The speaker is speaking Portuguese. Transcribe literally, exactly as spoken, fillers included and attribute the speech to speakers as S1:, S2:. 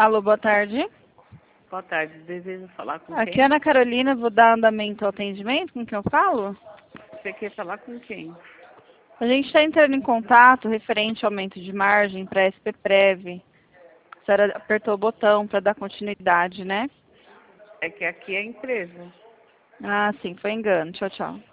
S1: Alô, boa tarde.
S2: Boa tarde, desejo falar com
S1: Aqui
S2: quem?
S1: é Ana Carolina, vou dar andamento ao atendimento, com quem eu falo?
S2: Você quer falar com quem?
S1: A gente está entrando em contato referente ao aumento de margem para a S P Prev. A senhora apertou o botão para dar continuidade, né?
S2: É que aqui é a empresa.
S1: Ah, sim, foi engano. Tchau, tchau.